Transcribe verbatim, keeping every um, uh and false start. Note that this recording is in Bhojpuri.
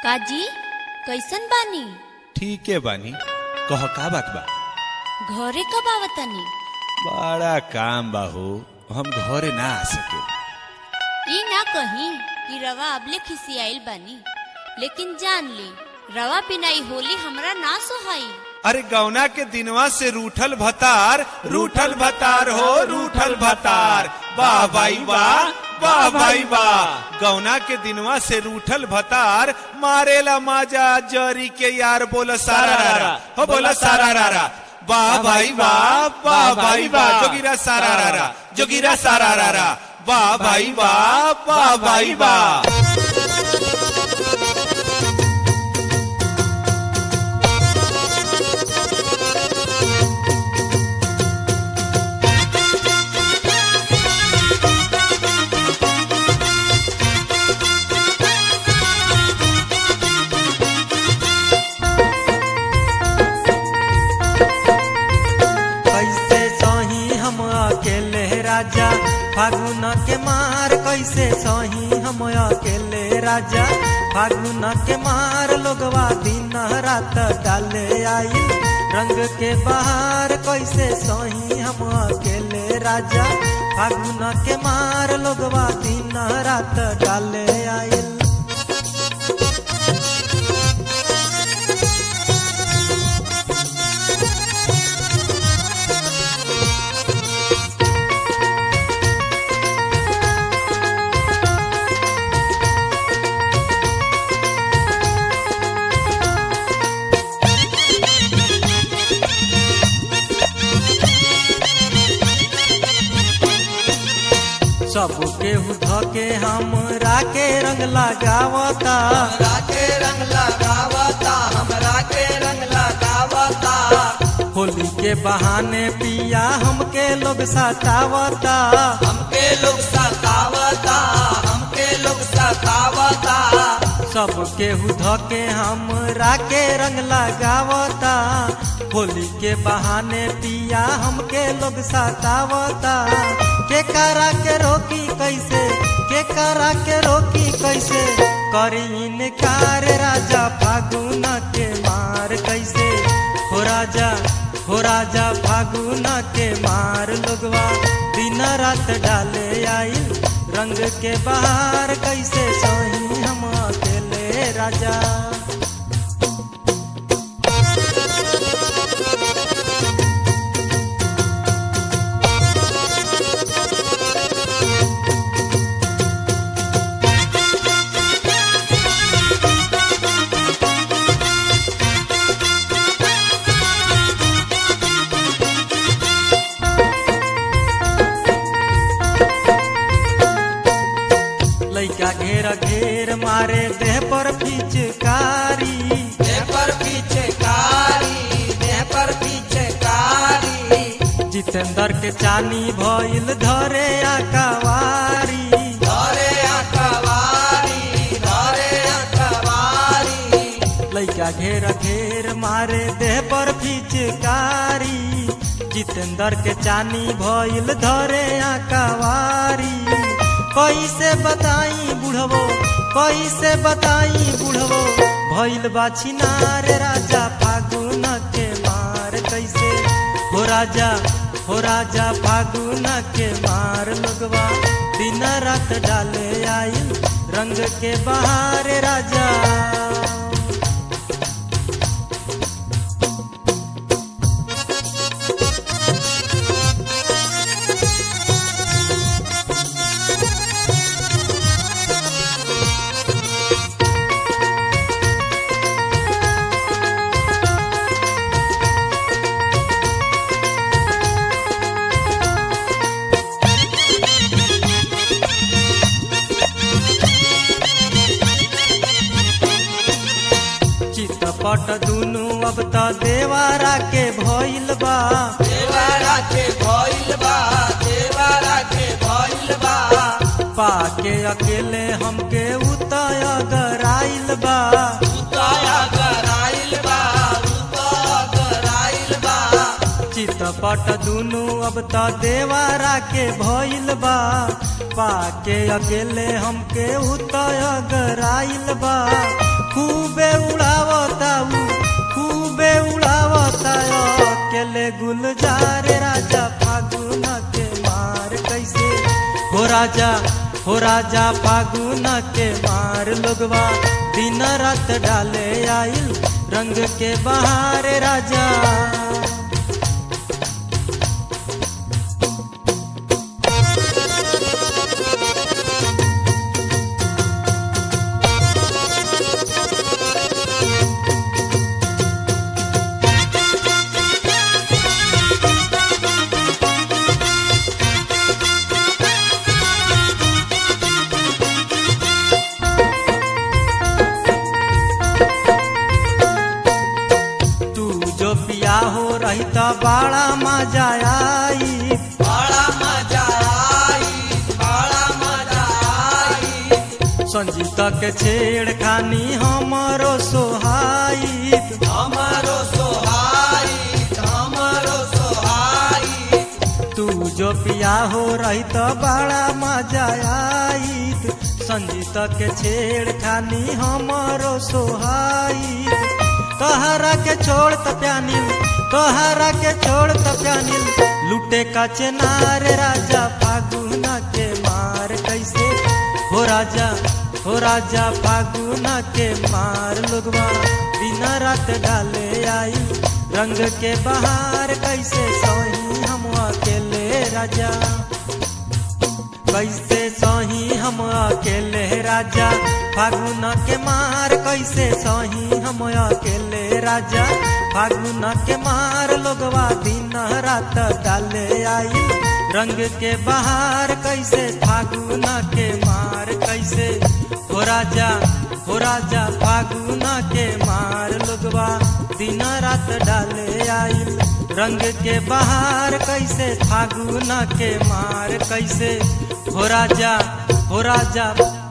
काजी कैसन बानी? ठीके बानी। कह का बात बा? घरे कब आवतानी? बड़ा काम बा हो, हम घरे ना आ सके। ई ना कहीं कि रवा अबले खिसियाइल बानी, लेकिन जान ली रवा बिनाई होली हमरा ना सोहाई। अरे गौना के दिनवा से रूठल भतार, रूठल भतार हो रूठल भतार। वाह भाई वाह, वाह भाई वाह। गौना के दिनवा से रूठल भतार मारेला माजा जरी के यार बोला सारा रारा हो बोला सारा रारा। वाह भाई वाह, वाह भाई वाह। जोगिरा सारा रारा, जोगिरा सारा रारा। वाह भाई वाह, वाह भाई वाह। राजा फागुन के मार कैसे सही हम अकेले राजा। फागुन के मार लोगवा दिन रात डाले आई रंग के बहार कैसे सही हम अकेले राजा। फागुन के मार लोगवा दिन रात डाले आई। सबके धके हमरा के रंग लगावता, हमरा के रंग लगावता, हमरा के रंग लगावता। होली के बहाने पिया हमके लोग सतावता, हमके लोग सतावता, हमके लोग सतावता। सबके धके हमरा के रंग लगावता। होली के बहाने पिया हमके लोग सतावता। के करा के रोकी कैसे, के करा के रोकी कैसे करी इनकार राजा। फागुन के मार कैसे हो राजा, हो राजा। फागुन के मार लोगवा दिन रात डाले आई रंग के बहार कैसे सही हम अकेले राजा। लइका घेर घेर मारे देह पर पिचकारी, देह पर पिचकारी, देह पर पिचकारी। जितेंद्र के चानी भइल धरे आकावारी, धरे आकावारी, धरे आकावारी। लइका घेर घेर मारे देह पर पिचकारी। जितेंद्र के चानी भइल धरे आकावारी। कैसे बताई बुढ़वो, कैसे बताई बुढ़वो भइल बा छिनार राजा। फागुन के मार कैसे हो राजा, हो राजा। फागुन के मार लोगवा दिन रात डाले आई रंग के बहार राजा। पट दुनु अब त देवारा के भइल बा, देवारा के भइल बा, देवारा के भइल बा। पाके अकेले हमके उतय गराइल बा, उतय गराइल बा, उतय गराइल बा। चितपट दुनु अब त देवारा के भइल बा। पाके अकेले हमके उतय गराइल बा। खूबे उड़ावता ऊ खूबे उड़ावता अकेले गुलजार राजा फागुन के मार कैसे हो राजा हो राजा फागुन के मार लोगवा दिन रात डाले आइल रंग के बहार राजा। हो रही तो बड़ा मजा आई बड़ा मजा आई बड़ा मजा आई संजीत के छेड़खानी हमारो सोहाई हमारो सोहाई हमारो सोहाई तू जो पिया हो रही तो बड़ा मजा आई संजीत के छेड़खानी हमारो सोहाई तोहरा के छोड़ त प्यानिल तोहरा के छोड़ त प्यानिल लुटे का चेनार राजा फागुन के मार कैसे हो राजा हो राजा फागुन के मार लोगवा दिन रात डाले आई रंग के बहार कैसे सोही हम अकेले राजा कैसे सोही हम अकेले राजा फागुन के मार कैसे सोही हम अकेले राजा फागुन के मार लोगवा दिन रात डाले आई रंग के बहार कैसे फागुन के मार कैसे हो राजा हो राजा फागुन के मार लोगवा दिन रात डाले आई रंग के बहार कैसे फागुन के मार कैसे हो राजा हो राजा